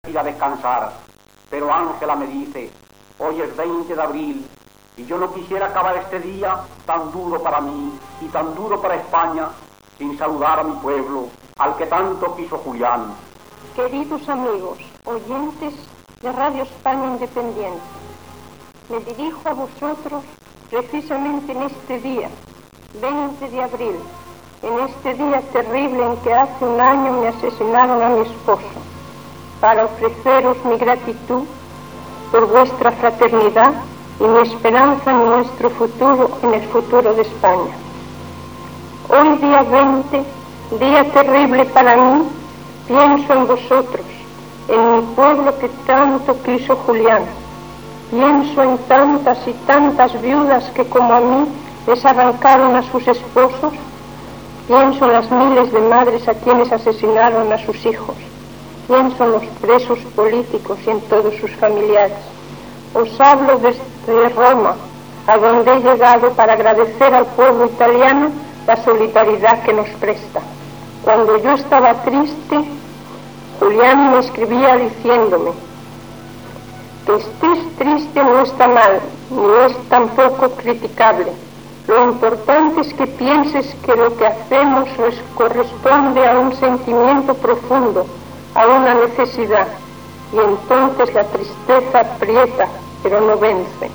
ir a descansar, pero Ángela me dice, hoy es 20 de abril y yo no quisiera acabar este día tan duro para mí y tan duro para España sin saludar a mi pueblo, al que tanto quiso Julián. Queridos amigos, oyentes de Radio España Independiente, me dirijo a vosotros precisamente en este día, 20 de abril, en este día terrible en que hace un año me asesinaron a mi esposo, para ofreceros mi gratitud por vuestra fraternidad y mi esperanza en nuestro futuro, en el futuro de España. Hoy día 20, día terrible para mí, pienso en vosotros, en mi pueblo que tanto quiso Julián. Pienso en tantas y tantas viudas que como a mí les arrancaron a sus esposos. Pienso en las miles de madres a quienes asesinaron a sus hijos. Pienso en los presos políticos y en todos sus familiares. Os hablo desde Roma, a donde he llegado para agradecer al pueblo italiano la solidaridad que nos presta. Cuando yo estaba triste, Julián me escribía diciéndome: que estés triste no está mal, ni es tampoco criticable. Lo importante es que pienses que lo que hacemos corresponde a un sentimiento profundo, a una necesidad, y entonces la tristeza aprieta, pero no vence.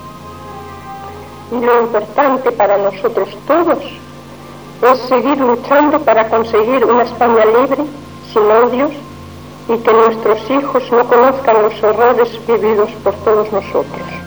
Y lo importante para nosotros todos es seguir luchando para conseguir una España libre, sin odios, y que nuestros hijos no conozcan los horrores vividos por todos nosotros.